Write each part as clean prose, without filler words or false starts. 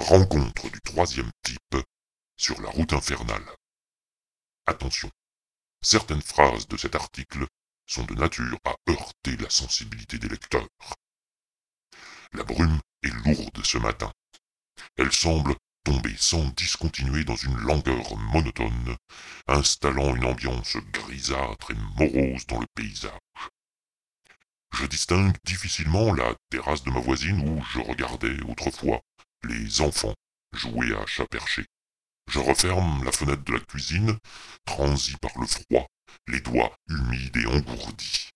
Rencontre du troisième type sur la route infernale. Attention, certaines phrases de cet article sont de nature à heurter la sensibilité des lecteurs. La brume est lourde ce matin. Elle semble tomber sans discontinuer dans une langueur monotone, installant une ambiance grisâtre et morose dans le paysage. Je distingue difficilement la terrasse de ma voisine où je regardais autrefois les enfants jouer à chat perché. Je referme la fenêtre de la cuisine, transi par le froid, les doigts humides et engourdis.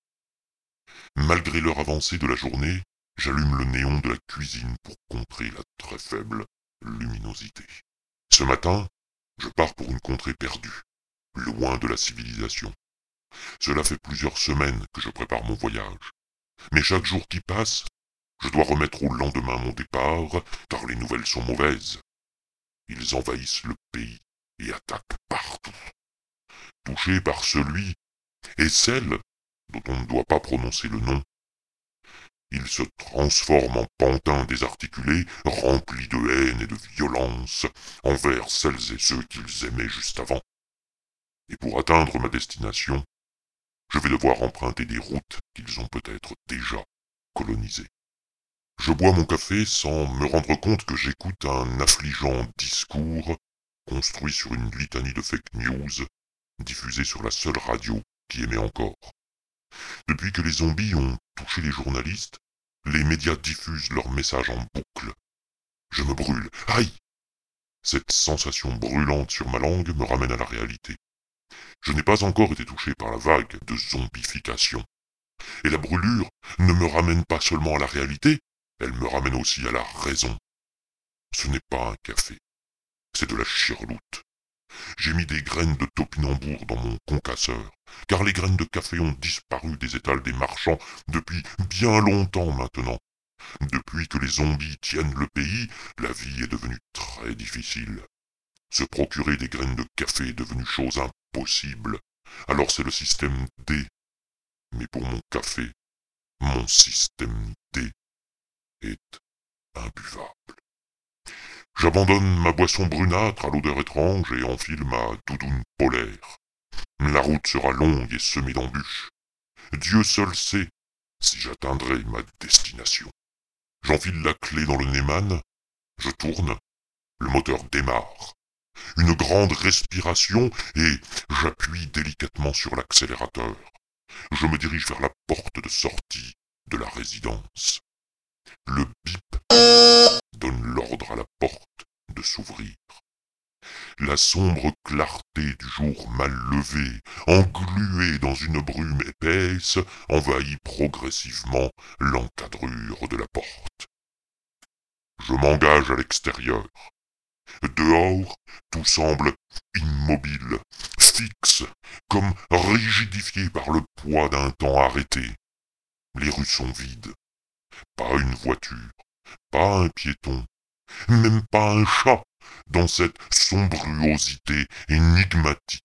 Malgré l'heure avancée de la journée, j'allume le néon de la cuisine pour contrer la très faible luminosité. Ce matin, je pars pour une contrée perdue, loin de la civilisation. Cela fait plusieurs semaines que je prépare mon voyage. Mais chaque jour qui passe, je dois remettre au lendemain mon départ, car les nouvelles sont mauvaises. Ils envahissent le pays et attaquent partout. Touché par celui et celle dont on ne doit pas prononcer le nom, ils se transforment en pantins désarticulés, remplis de haine et de violence envers celles et ceux qu'ils aimaient juste avant. Et pour atteindre ma destination, je vais devoir emprunter des routes qu'ils ont peut-être déjà colonisées. Je bois mon café sans me rendre compte que j'écoute un affligeant discours construit sur une litanie de fake news diffusée sur la seule radio qui émet encore. Depuis que les zombies ont touché les journalistes, les médias diffusent leurs messages en boucle. Je me brûle. Aïe! Cette sensation brûlante sur ma langue me ramène à la réalité. Je n'ai pas encore été touché par la vague de zombification. Et la brûlure ne me ramène pas seulement à la réalité, elle me ramène aussi à la raison. Ce n'est pas un café, c'est de la chirloute. J'ai mis des graines de topinambour dans mon concasseur, car les graines de café ont disparu des étals des marchands depuis bien longtemps maintenant. Depuis que les zombies tiennent le pays, la vie est devenue très difficile. Se procurer des graines de café est devenu chose impossible. Alors c'est le système D. Mais pour mon café, mon système D est imbuvable. J'abandonne ma boisson brunâtre à l'odeur étrange et enfile ma doudoune polaire. La route sera longue et semée d'embûches. Dieu seul sait si j'atteindrai ma destination. J'enfile la clé dans le Neyman, je tourne, le moteur démarre. Une grande respiration et j'appuie délicatement sur l'accélérateur. Je me dirige vers la porte de sortie de la résidence. Le bip donne l'ordre à la porte de s'ouvrir. La sombre clarté du jour mal levé, engluée dans une brume épaisse, envahit progressivement l'encadrure de la porte. Je m'engage à l'extérieur. Dehors, tout semble immobile, fixe, comme rigidifié par le poids d'un temps arrêté. Les rues sont vides. Pas une voiture, pas un piéton, même pas un chat dans cette sombruosité énigmatique.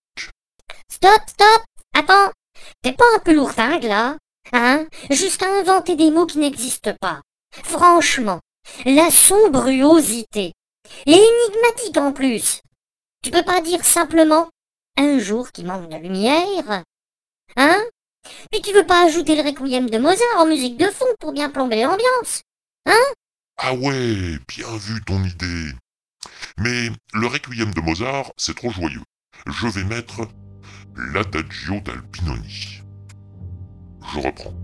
Stop! Attends! T'es pas un peu lourdingue, là? Hein? Juste à inventer des mots qui n'existent pas. Franchement, la sombruosité. Et énigmatique en plus. Tu peux pas dire simplement un jour qui manque de lumière? Hein? Puis tu veux pas ajouter le requiem de Mozart en musique de fond pour bien plomber l'ambiance? Hein? Ah ouais, bien vu ton idée. Mais le requiem de Mozart, c'est trop joyeux. Je vais mettre l'Adagio d'Albinoni. Je reprends.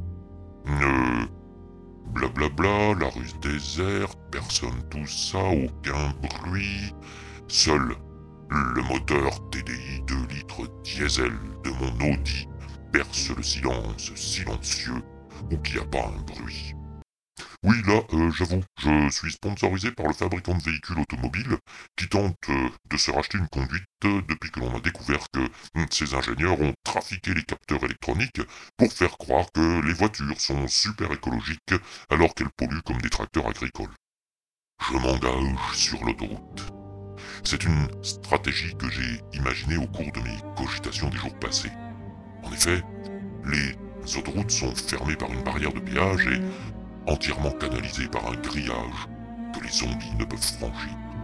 Blablabla, la rue déserte, personne tout ça, aucun bruit. Seul le moteur TDI 2 litres diesel de mon Audi perce le silence silencieux où il n'y a pas un bruit. Oui, là, j'avoue, je suis sponsorisé par le fabricant de véhicules automobiles qui tente de se racheter une conduite depuis que l'on a découvert que ces ingénieurs ont trafiqué les capteurs électroniques pour faire croire que les voitures sont super écologiques alors qu'elles polluent comme des tracteurs agricoles. Je m'engage sur l'autoroute. C'est une stratégie que j'ai imaginée au cours de mes cogitations des jours passés. En effet, les autoroutes sont fermées par une barrière de péage et entièrement canalisées par un grillage que les zombies ne peuvent franchir.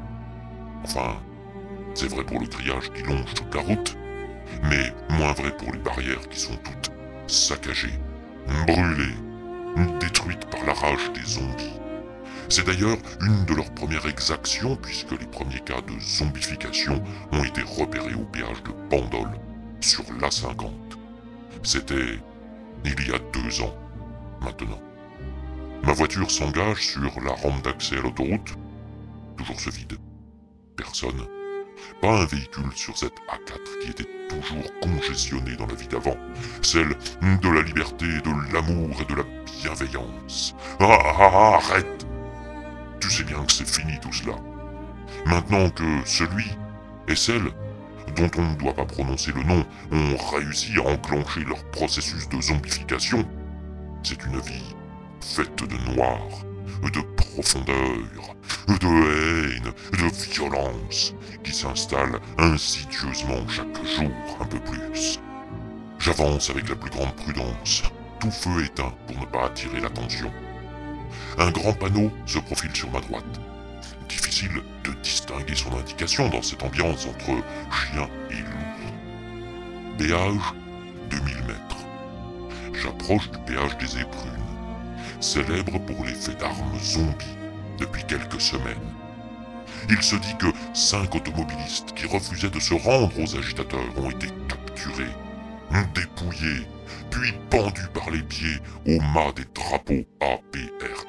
Enfin, c'est vrai pour le grillage qui longe toute la route, mais moins vrai pour les barrières qui sont toutes saccagées, brûlées, détruites par la rage des zombies. C'est d'ailleurs une de leurs premières exactions puisque les premiers cas de zombification ont été repérés au péage de Bandol, sur l'A50. C'était il y a 2 ans, maintenant. Ma voiture s'engage sur la rampe d'accès à l'autoroute. Toujours ce vide. Personne. Pas un véhicule sur cette A4 qui était toujours congestionnée dans la vie d'avant. Celle de la liberté, de l'amour et de la bienveillance. Arrête! Tu sais bien que c'est fini tout cela. Maintenant que celui et celle dont on ne doit pas prononcer le nom ont réussi à enclencher leur processus de zombification, c'est une vie faite de noir, de profondeur, de haine, de violence, qui s'installe insidieusement chaque jour un peu plus. J'avance avec la plus grande prudence, tout feu éteint pour ne pas attirer l'attention. Un grand panneau se profile sur ma droite. Difficile de distinguer son indication dans cette ambiance entre chien et loup. Péage, 2000 mètres. J'approche du péage des Éprunes, célèbre pour les faits d'armes zombies depuis quelques semaines. Il se dit que 5 automobilistes qui refusaient de se rendre aux agitateurs ont été capturés, dépouillés, puis pendus par les pieds au mât des drapeaux APRR.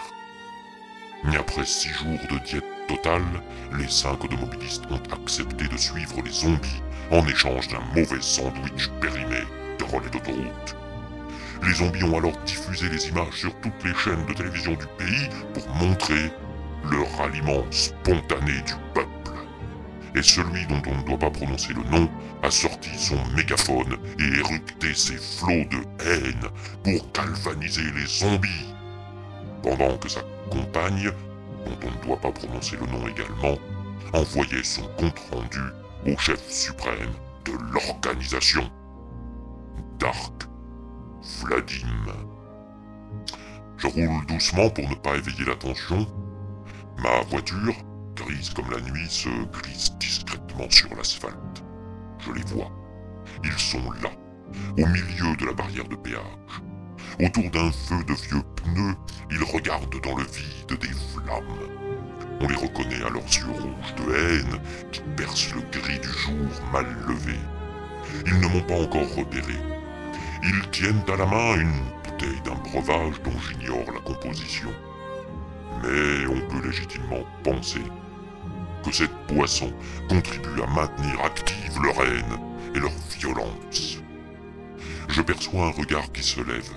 Et après 6 jours de diète totale, les 5 automobilistes ont accepté de suivre les zombies en échange d'un mauvais sandwich périmé de relais d'autoroute. Les zombies ont alors diffusé les images sur toutes les chaînes de télévision du pays pour montrer le ralliement spontané du peuple. Et celui dont on ne doit pas prononcer le nom a sorti son mégaphone et éructé ses flots de haine pour galvaniser les zombies. Pendant que sa compagne, dont on ne doit pas prononcer le nom également, envoyait son compte-rendu au chef suprême de l'organisation, Dark Vladim. Je roule doucement pour ne pas éveiller l'attention. Ma voiture, grise comme la nuit, se glisse discrètement sur l'asphalte. Je les vois. Ils sont là, au milieu de la barrière de péage. Autour d'un feu de vieux pneus, ils regardent dans le vide des flammes. On les reconnaît à leurs yeux rouges de haine qui percent le gris du jour mal levé. Ils ne m'ont pas encore repéré. Ils tiennent à la main une bouteille d'un breuvage dont j'ignore la composition. Mais on peut légitimement penser que cette boisson contribue à maintenir active leur haine et leur violence. Je perçois un regard qui se lève.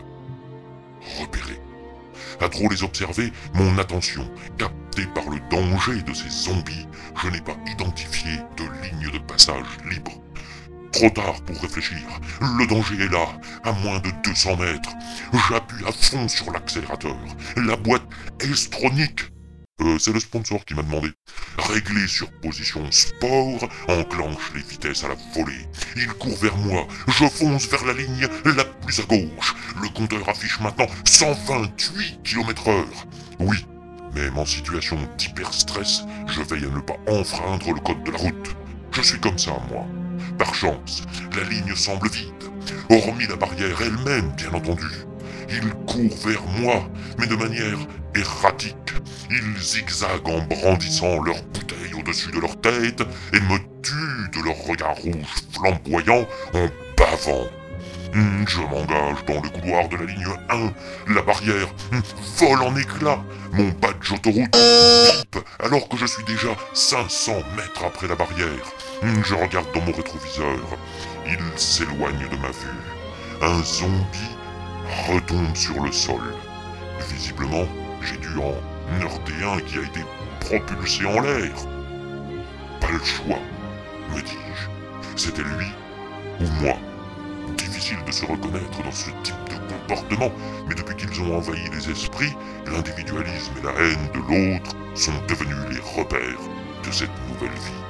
Repéré. À trop les observer, mon attention, captée par le danger de ces zombies, je n'ai pas identifié de ligne de passage libre. Trop tard pour réfléchir, le danger est là, à moins de 200 mètres. J'appuie à fond sur l'accélérateur. La boîte S-tronique. C'est le sponsor qui m'a demandé. Réglé sur position sport, enclenche les vitesses à la volée. Il court vers moi, je fonce vers la ligne la plus à gauche. Le compteur affiche maintenant 128 km/h. Oui, même en situation d'hyper-stress, je veille à ne pas enfreindre le code de la route. Je suis comme ça, moi. Par chance, la ligne semble vide, hormis la barrière elle-même, bien entendu. Ils courent vers moi, mais de manière erratique. Ils zigzaguent en brandissant leurs bouteilles au-dessus de leur tête et me tuent de leur regard rouge flamboyant en bavant. Je m'engage dans le couloir de la ligne 1. La barrière vole en éclats. Mon badge autoroute pipe alors que je suis déjà 500 mètres après la barrière. Je regarde dans mon rétroviseur. Il s'éloigne de ma vue. Un zombie retombe sur le sol. Visiblement, j'ai dû en heurter un qui a été propulsé en l'air. Pas le choix, me dis-je. C'était lui ou moi. Difficile de se reconnaître dans ce type de comportement, mais depuis qu'ils ont envahi les esprits, l'individualisme et la haine de l'autre sont devenus les repères de cette nouvelle vie.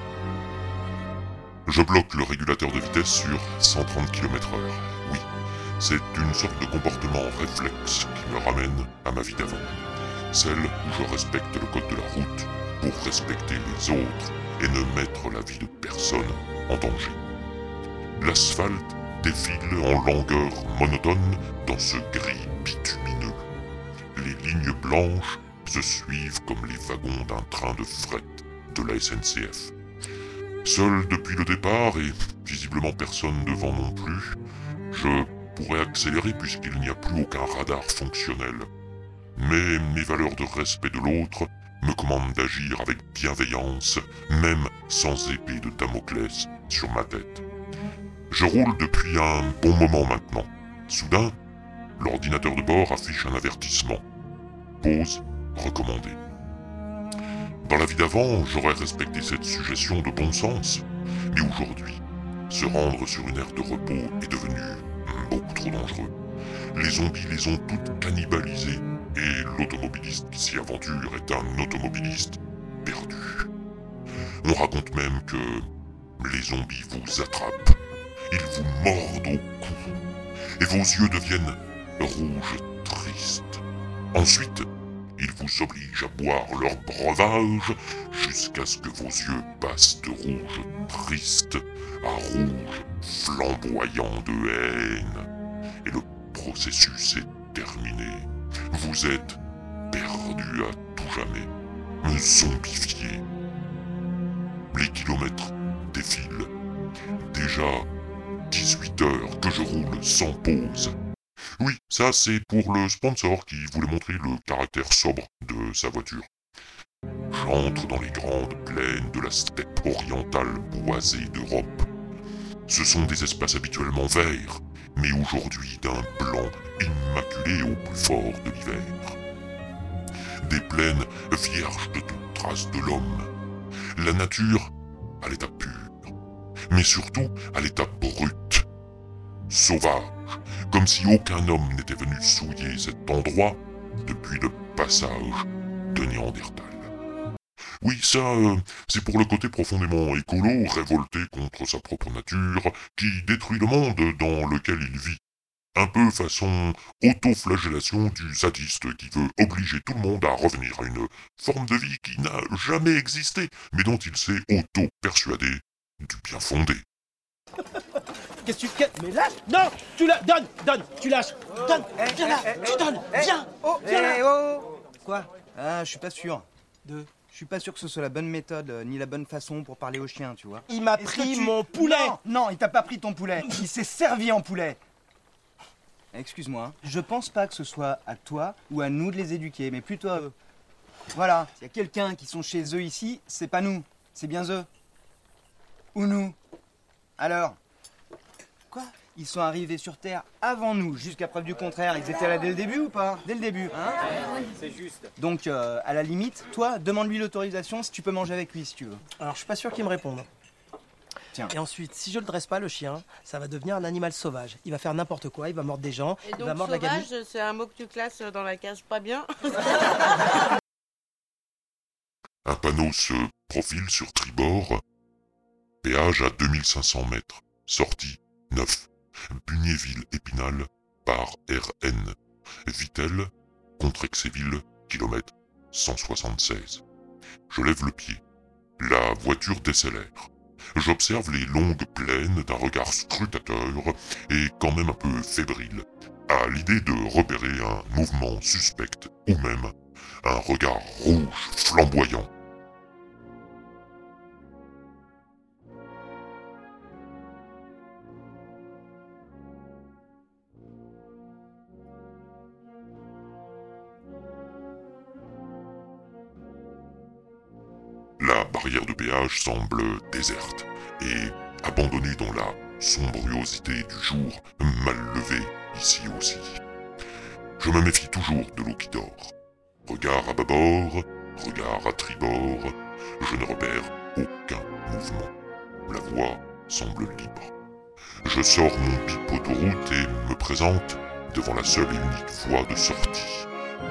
Je bloque le régulateur de vitesse sur 130 km/h. Oui, c'est une sorte de comportement réflexe qui me ramène à ma vie d'avant. Celle où je respecte le code de la route pour respecter les autres et ne mettre la vie de personne en danger. L'asphalte défile en longueur monotone dans ce gris bitumineux. Les lignes blanches se suivent comme les wagons d'un train de fret de la SNCF. Seul depuis le départ, et visiblement personne devant non plus, je pourrais accélérer puisqu'il n'y a plus aucun radar fonctionnel. Mais mes valeurs de respect de l'autre me commandent d'agir avec bienveillance, même sans épée de Damoclès sur ma tête. Je roule depuis un bon moment maintenant. Soudain, l'ordinateur de bord affiche un avertissement. Pause recommandée. Dans la vie d'avant, j'aurais respecté cette suggestion de bon sens, mais aujourd'hui, se rendre sur une aire de repos est devenu beaucoup trop dangereux. Les zombies les ont toutes cannibalisées, et l'automobiliste qui s'y aventure est un automobiliste perdu. On raconte même que les zombies vous attrapent, ils vous mordent au cou, et vos yeux deviennent rouges tristes. Ensuite, ils vous obligent à boire leur breuvage jusqu'à ce que vos yeux passent de rouge triste à rouge flamboyant de haine. Et le processus est terminé. Vous êtes perdu à tout jamais, zombifié. Les kilomètres défilent. Déjà 18 heures que je roule sans pause. Oui, ça c'est pour le sponsor qui voulait montrer le caractère sobre de sa voiture. J'entre dans les grandes plaines de la steppe orientale boisée d'Europe. Ce sont des espaces habituellement verts, mais aujourd'hui d'un blanc immaculé au plus fort de l'hiver. Des plaines vierges de toute trace de l'homme. La nature à l'état pur, mais surtout à l'état brut, sauvage, comme si aucun homme n'était venu souiller cet endroit depuis le passage de Néandertal. Oui, ça, c'est pour le côté profondément écolo, révolté contre sa propre nature, qui détruit le monde dans lequel il vit. Un peu façon autoflagellation du sadiste qui veut obliger tout le monde à revenir à une forme de vie qui n'a jamais existé, mais dont il s'est auto-persuadé du bien fondé. Qu'est-ce que tu... Mais lâche. Non. Tu la... Donne. Tu lâches. Donne. Viens là. Tu donnes. Viens. Viens là. Oh. Quoi? Ah, je suis pas sûr. Je suis pas sûr que ce soit la bonne méthode, ni la bonne façon pour parler au chien, tu vois. Il m'a pris mon poulet. Non, il t'a pas pris ton poulet. Il s'est servi en poulet. Excuse-moi, je pense pas que ce soit à toi ou à nous de les éduquer, mais plutôt à eux. Voilà, s'il y a quelqu'un qui sont chez eux ici, c'est pas nous, c'est bien eux. Ou nous. Alors? Quoi? Ils sont arrivés sur Terre avant nous, jusqu'à preuve du contraire. Ils étaient là dès le début ou pas? Dès le début, hein? C'est juste. Donc, à la limite, toi, demande-lui l'autorisation si tu peux manger avec lui, si tu veux. Alors, je suis pas sûr qu'il me réponde. Tiens. Et ensuite, si je le dresse pas, le chien, ça va devenir un animal sauvage. Il va faire n'importe quoi, il va mordre des gens, Et il donc va mordre la gamine. sauvage, c'est un mot que tu classes dans la case pas bien. Un panneau se profile sur tribord. Péage à 2500 mètres. Sortie 9. Bugnéville-Épinal par RN. Vittel, Contrexéville, kilomètre 176. Je lève le pied. La voiture décélère. J'observe les longues plaines d'un regard scrutateur et quand même un peu fébrile, à l'idée de repérer un mouvement suspect ou même un regard rouge flamboyant. La barrière de péage semble déserte et abandonnée dans la sombruosité du jour mal levé ici aussi. Je me méfie toujours de l'eau qui dort. Regard à bâbord, regard à tribord, je ne repère aucun mouvement. La voie semble libre. Je sors mon bip autoroute et me présente devant la seule et unique voie de sortie.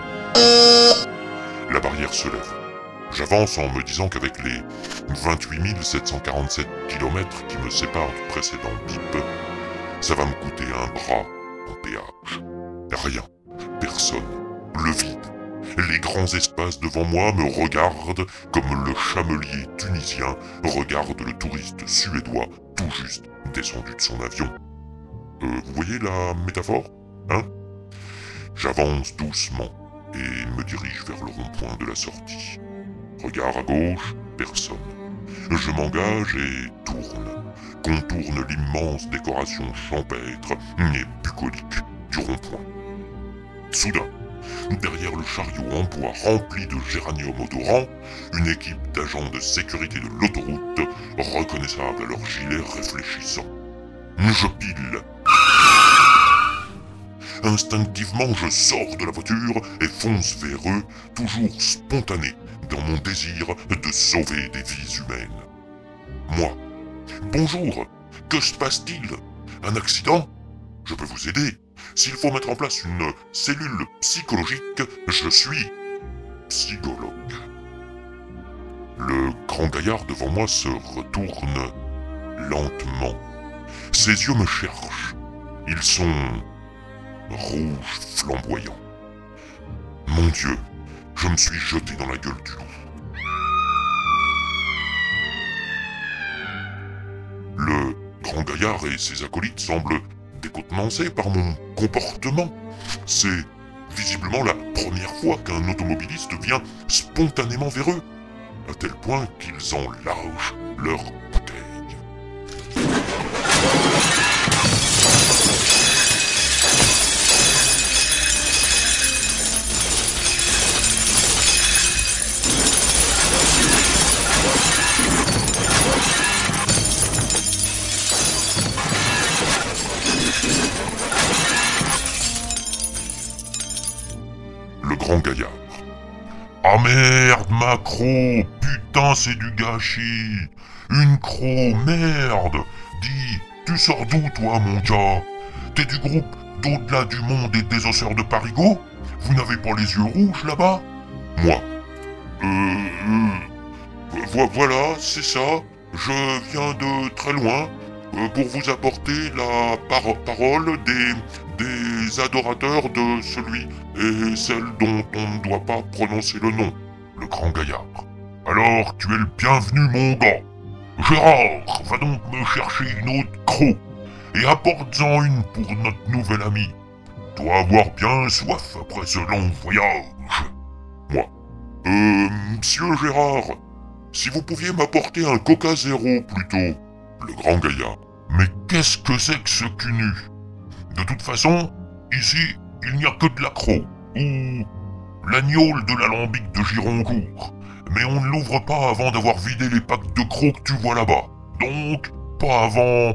La barrière se lève. J'avance en me disant qu'avec les 28 747 km qui me séparent du précédent bip, ça va me coûter un bras en péage. Rien, personne, le vide, Les grands espaces devant moi me regardent comme le chamelier tunisien regarde le touriste suédois tout juste descendu de son avion. Vous voyez la métaphore, hein? J'avance doucement et me dirige vers le rond-point de la sortie. Regard à gauche, personne. Je m'engage et contourne l'immense décoration champêtre et bucolique du rond-point. Soudain, derrière le chariot en bois rempli de géranium odorant, une équipe d'agents de sécurité de l'autoroute, reconnaissable à leurs gilets réfléchissants. Je pile. Instinctivement, je sors de la voiture et fonce vers eux, toujours spontané dans mon désir de sauver des vies humaines. Moi. Bonjour, que se passe-t-il? Un accident? Je peux vous aider. S'il faut mettre en place une cellule psychologique, je suis psychologue. Le grand gaillard devant moi se retourne lentement. Ses yeux me cherchent. Ils sont rouges flamboyants. Mon Dieu, je me suis jeté dans la gueule du loup. Le grand gaillard et ses acolytes semblent décontenancés par mon comportement. C'est visiblement la première fois qu'un automobiliste vient spontanément vers eux, à tel point qu'ils en lâchent leurs bouteilles. Le grand gaillard. Ah merde, ma croc, putain c'est du gâchis. Une croc, merde. Dis, tu sors d'où toi mon gars? T'es du groupe d'au-delà du monde et des osseurs de Parigot? Vous n'avez pas les yeux rouges là-bas? Moi. Voilà, c'est ça. Je viens de très loin pour vous apporter la parole des adorateurs de celui et celle dont on ne doit pas prononcer le nom, le grand gaillard. Alors, tu es le bienvenu, mon gars. Gérard, va donc me chercher une autre croc et apporte-en une pour notre nouvel ami. Doit avoir bien soif après ce long voyage. Moi. Monsieur Gérard, si vous pouviez m'apporter un Coca Zéro plutôt. Le grand gaillard. Mais qu'est-ce que c'est que ce cul-nu? De toute façon, ici, il n'y a que de l'accro, ou l'agnole de l'alambic de Gironcourt. Mais on ne l'ouvre pas avant d'avoir vidé les packs de crocs que tu vois là-bas. Donc, pas avant...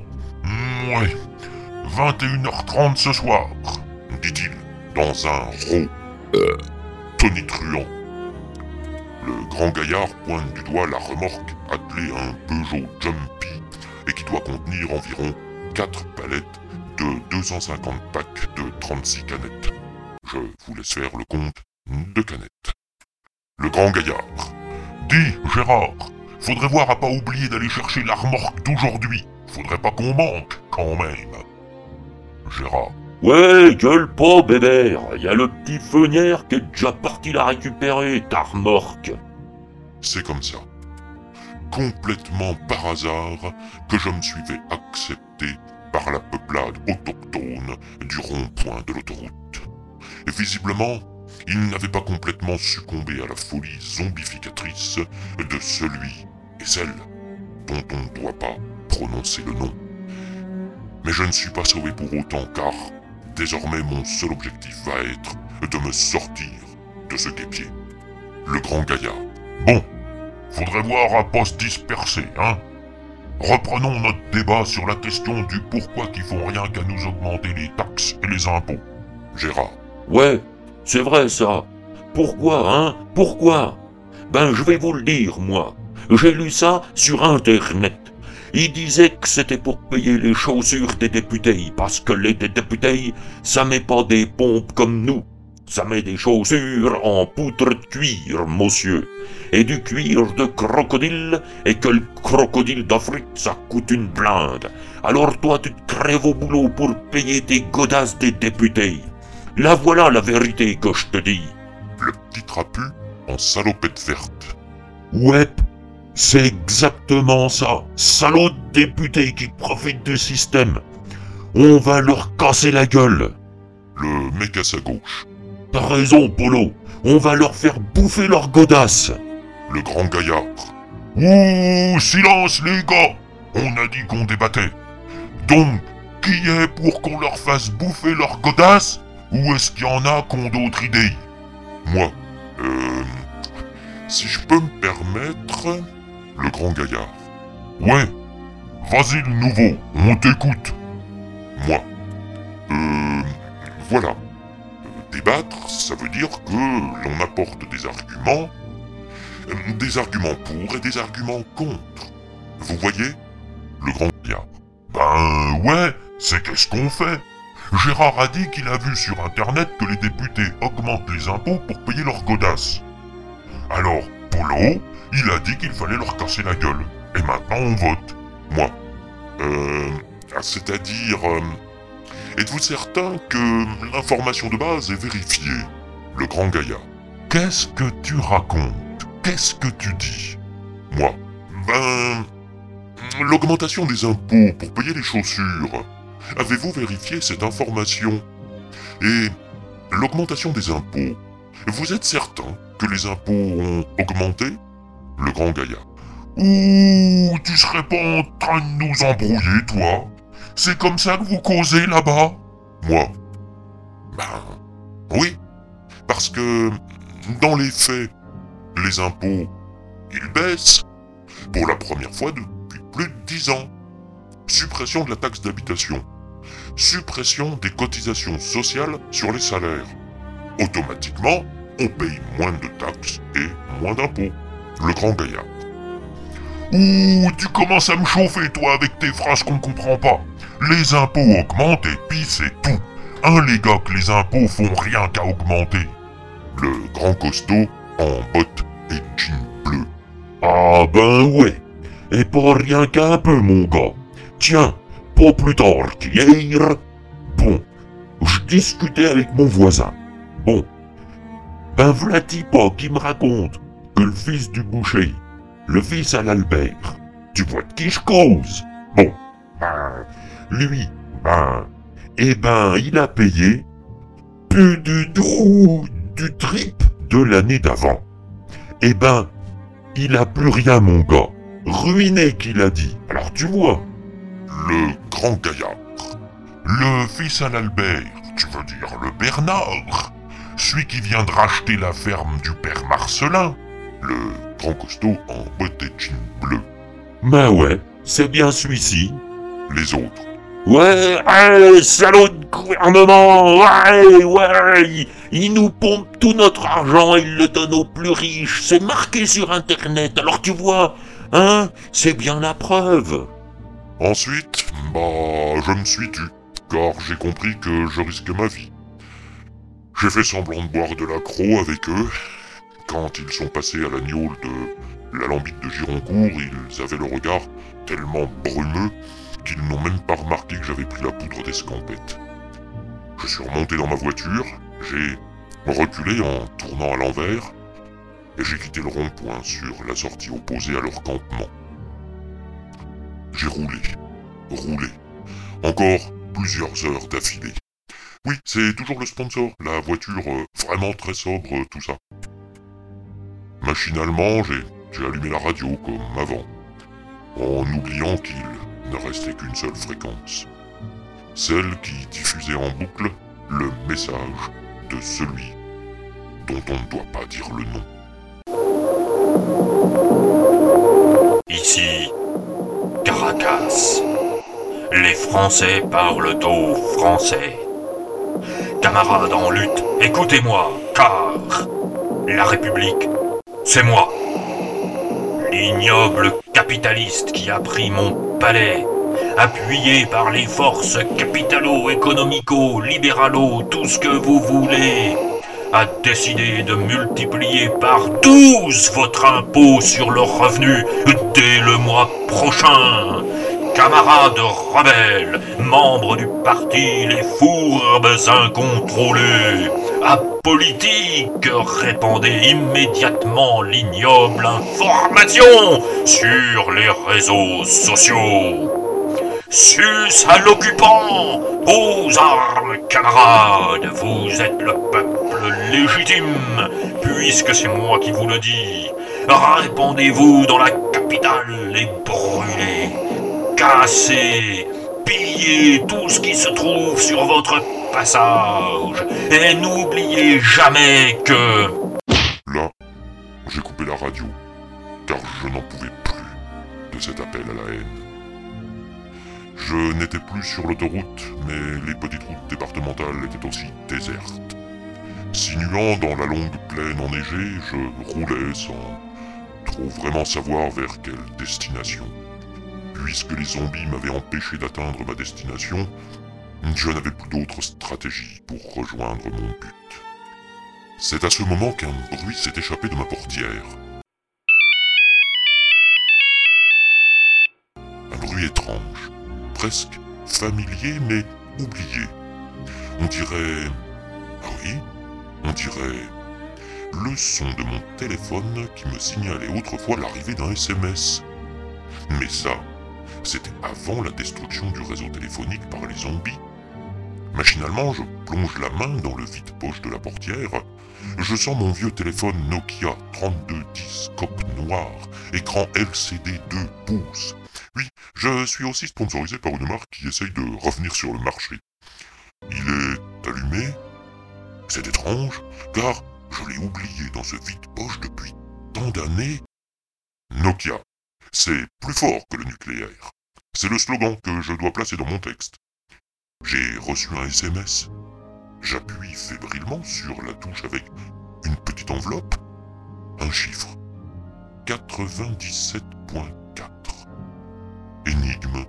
21h30 ce soir, dit-il, dans un rot tonitruant. Le grand gaillard pointe du doigt la remorque attelée à un Peugeot Jumpy et qui doit contenir environ 4 palettes de 250 packs de 36 canettes. Je vous laisse faire le compte de canettes. Le grand gaillard. Dis, Gérard, faudrait voir à pas oublier d'aller chercher la remorque d'aujourd'hui. Faudrait pas qu'on manque, quand même. Gérard. Ouais, gueule pas, bébert. Y a le petit feunière qui est déjà parti la récupérer, ta remorque. C'est comme ça. Complètement par hasard que je me suis fait accepter par la peuplade autochtone du rond-point de l'autoroute. Et visiblement, il n'avait pas complètement succombé à la folie zombificatrice de celui et celle dont on ne doit pas prononcer le nom. Mais je ne suis pas sauvé pour autant car désormais mon seul objectif va être de me sortir de ce guêpier. Le grand gaillard. Bon, faudrait voir à pas se disperser, hein? Reprenons notre débat sur la question du pourquoi qu'ils font rien qu'à nous augmenter les taxes et les impôts. Gérard. Ouais, c'est vrai ça. Pourquoi, hein? Pourquoi? Ben, je vais vous le dire, moi. J'ai lu ça sur Internet. Il disait que c'était pour payer les chaussures des députés, parce que les députés, ça met pas des pompes comme nous. Ça met des chaussures en poutre de cuir, monsieur. Et du cuir de crocodile, et que le crocodile d'Afrique, ça coûte une blinde. Alors toi, tu te crèves au boulot pour payer tes godasses des députés. Là voilà la vérité que je te dis. le petit trapu en salopette verte. Ouais, c'est exactement ça. Salaud de députés qui profitent du système. On va leur casser la gueule. Le mec à sa gauche. T'as raison, Polo. On va leur faire bouffer leur godasse. Le grand gaillard. Ouh, silence les gars! On a dit qu'on débattait. Donc, qui est pour qu'on leur fasse bouffer leur godasse? Ou est-ce qu'il y en a qui ont d'autres idées? Moi, si je peux me permettre... Le grand gaillard. Ouais, vas-y le nouveau, on t'écoute. Moi, voilà. Débattre, ça veut dire que l'on apporte des arguments pour et des arguments contre. Vous voyez? Le grand gaillard. Ben ouais, c'est qu'est-ce qu'on fait? Gérard a dit qu'il a vu sur internet que les députés augmentent les impôts pour payer leurs godasses. Alors, Polo, il a dit qu'il fallait leur casser la gueule. Et maintenant on vote. Moi. C'est-à-dire... êtes-vous certain que l'information de base est vérifiée? Le grand gaillard. Qu'est-ce que tu racontes? Qu'est-ce que tu dis? Moi. Ben... l'augmentation des impôts pour payer les chaussures. Avez-vous vérifié cette information? Et l'augmentation des impôts. Vous êtes certain que les impôts ont augmenté? Le grand gaillard. Ouh, tu serais pas en train de nous embrouiller, toi? C'est comme ça que vous causez là-bas? Moi. Ben, oui. Parce que, dans les faits, les impôts, ils baissent. Pour la première fois depuis plus de 10 ans. Suppression de la taxe d'habitation. Suppression des cotisations sociales sur les salaires. Automatiquement, on paye moins de taxes et moins d'impôts. Le grand gaillard. Ouh, tu commences à me chauffer, toi, avec tes phrases qu'on comprend pas. Les impôts augmentent et puis c'est tout. Les gars, que les impôts font rien qu'à augmenter. Le grand costaud en bottes et jean bleu. Ah ben ouais. Et pas rien qu'un peu, mon gars. Tiens, pas plus tard qu'hier. Bon, je discutais avec mon voisin. Bon, ben v'là-t-il pas qui me raconte que le fils du boucher, le fils à l'Albert, tu vois de qui je cause? Bon, ben, lui, il a payé plus du triple de l'année d'avant. Il a plus rien, mon gars. Ruiné, qu'il a dit. Alors tu vois. Le grand gaillard. Le fils à l'Albert, tu veux dire le Bernard? Celui qui vient de racheter la ferme du père Marcelin? Le grand costaud en bottes et jean bleu. Ben ouais, c'est bien celui-ci. Les autres. Ouais, salaud de gouvernement, ouais, il nous pompe tout notre argent, il le donne aux plus riches, c'est marqué sur internet, alors tu vois, hein, c'est bien la preuve. Ensuite, je me suis tu, car j'ai compris que je risquais ma vie. J'ai fait semblant de boire de l'accro avec eux. Quand ils sont passés à la gnôle de l'alambic de Gironcourt, ils avaient le regard tellement brumeux qu'ils n'ont même pas remarqué que j'avais pris la poudre d'escampette. Je suis remonté dans ma voiture, j'ai reculé en tournant à l'envers, et j'ai quitté le rond-point sur la sortie opposée à leur campement. J'ai roulé, encore plusieurs heures d'affilée. Oui, c'est toujours le sponsor, la voiture vraiment très sobre, tout ça. Machinalement, j'ai allumé la radio comme avant, en oubliant qu'il ne restait qu'une seule fréquence. Celle qui diffusait en boucle le message de celui dont on ne doit pas dire le nom. Ici, Caracas. Les Français parlent au français. Camarades en lutte, écoutez-moi, car la République, c'est moi. L'ignoble capitaliste qui a pris mon palais, appuyé par les forces capitalo-économico-libéralo, tout ce que vous voulez, a décidé de multiplier par 12 votre impôt sur le revenu dès le mois prochain. camarades rebelles, membres du parti Les Fourbes Incontrôlés, apolitiques, répandez immédiatement l'ignoble information sur les réseaux sociaux. Sus à l'occupant, aux armes, camarades, vous êtes le peuple légitime, puisque c'est moi qui vous le dis. Répandez-vous dans la capitale et brûlez, cassez, pillez tout ce qui se trouve sur votre passage, et n'oubliez jamais que... Là, j'ai coupé la radio, car je n'en pouvais plus de cet appel à la haine. Je n'étais plus sur l'autoroute, mais les petites routes départementales étaient aussi désertes. Sinuant dans la longue plaine enneigée, je roulais sans trop vraiment savoir vers quelle destination. Puisque les zombies m'avaient empêché d'atteindre ma destination, je n'avais plus d'autre stratégie pour rejoindre mon but. C'est à ce moment qu'un bruit s'est échappé de ma portière. Un bruit étrange, presque familier mais oublié. On dirait... Ah oui, on dirait... le son de mon téléphone qui me signalait autrefois l'arrivée d'un SMS. Mais ça, c'était avant la destruction du réseau téléphonique par les zombies. Machinalement, je plonge la main dans le vide-poche de la portière. Je sens mon vieux téléphone Nokia 3210 coque noire, écran LCD 2 pouces. Oui, je suis aussi sponsorisé par une marque qui essaye de revenir sur le marché. Il est allumé. C'est étrange, car je l'ai oublié dans ce vide-poche depuis tant d'années. Nokia, c'est plus fort que le nucléaire. C'est le slogan que je dois placer dans mon texte. J'ai reçu un SMS. J'appuie fébrilement sur la touche avec une petite enveloppe. Un chiffre. 97.4. Énigme.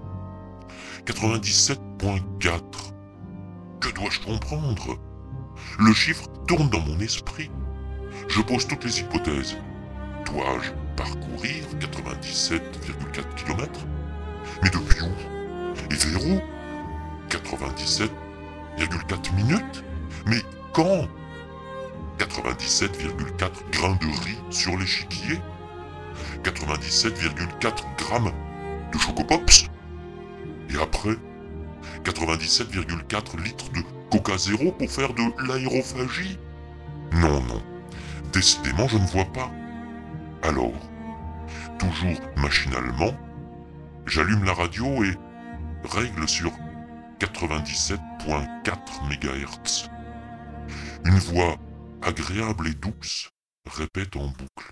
97.4. Que dois-je comprendre ? Le chiffre tourne dans mon esprit. Je pose toutes les hypothèses. Dois-je parcourir 97,4 km ? Mais depuis où ? Et vers où ? 97,4 minutes ? Mais quand ? 97,4 grains de riz sur l'échiquier ? 97,4 grammes de Chocopops ? Et après, 97,4 litres de Coca Zéro pour faire de l'aérophagie ? Non, non. Décidément, je ne vois pas. Alors, toujours machinalement, j'allume la radio et règle sur 97.4 MHz. Une voix agréable et douce répète en boucle.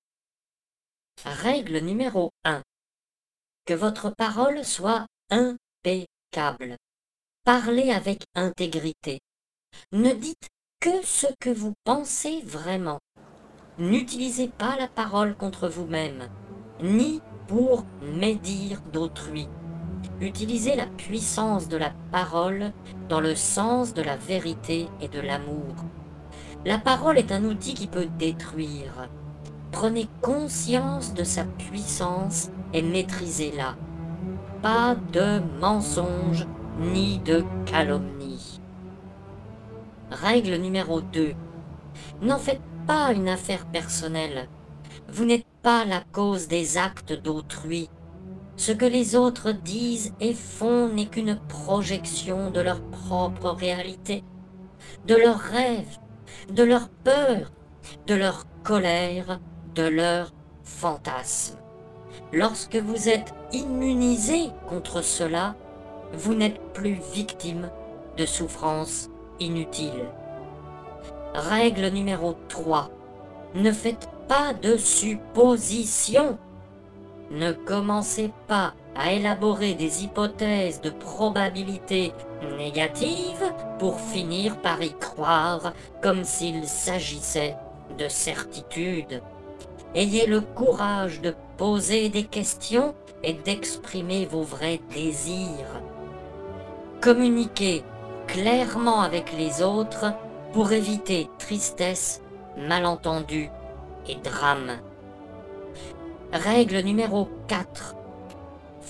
Règle numéro 1. Que votre parole soit impeccable. Parlez avec intégrité. Ne dites que ce que vous pensez vraiment. N'utilisez pas la parole contre vous-même, ni pour médire d'autrui. Utilisez la puissance de la parole dans le sens de la vérité et de l'amour. La parole est un outil qui peut détruire. Prenez conscience de sa puissance et maîtrisez-la. Pas de mensonges ni de calomnie. Règle numéro 2. N'en faites pas une affaire personnelle. Vous n'êtes pas la cause des actes d'autrui. Ce que les autres disent et font n'est qu'une projection de leur propre réalité, de leurs rêves, de leur peur, de leur colère, de leurs fantasmes. Lorsque vous êtes immunisé contre cela, vous n'êtes plus victime de souffrances inutiles. Règle numéro 3. Ne faites pas de suppositions. Ne commencez pas à élaborer des hypothèses de probabilité négatives pour finir par y croire comme s'il s'agissait de certitude. Ayez le courage de poser des questions et d'exprimer vos vrais désirs. Communiquez clairement avec les autres pour éviter tristesse, malentendus et drame. Règle numéro 4. Faites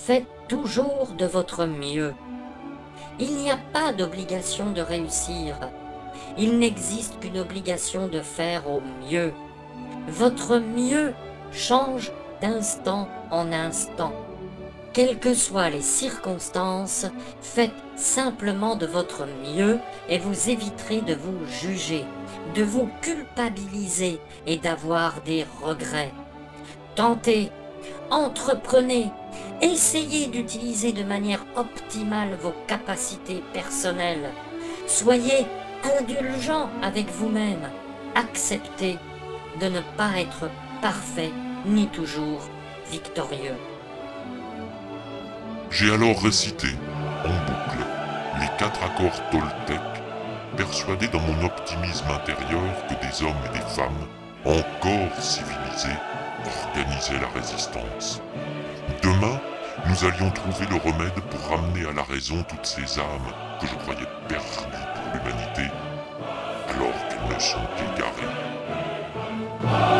toujours de votre mieux. Il n'y a pas d'obligation de réussir. Il n'existe qu'une obligation de faire au mieux. Votre mieux change d'instant en instant. Quelles que soient les circonstances, faites simplement de votre mieux et vous éviterez de vous juger, de vous culpabiliser et d'avoir des regrets. Tentez, entreprenez, essayez d'utiliser de manière optimale vos capacités personnelles. Soyez indulgent avec vous-même. Acceptez de ne pas être parfait ni toujours victorieux. J'ai alors récité, en boucle, les 4 accords toltèques, persuadé dans mon optimisme intérieur que des hommes et des femmes, encore civilisés, organisaient la résistance. Demain, nous allions trouver le remède pour ramener à la raison toutes ces âmes que je croyais perdues pour l'humanité, alors qu'elles ne sont qu'égarées.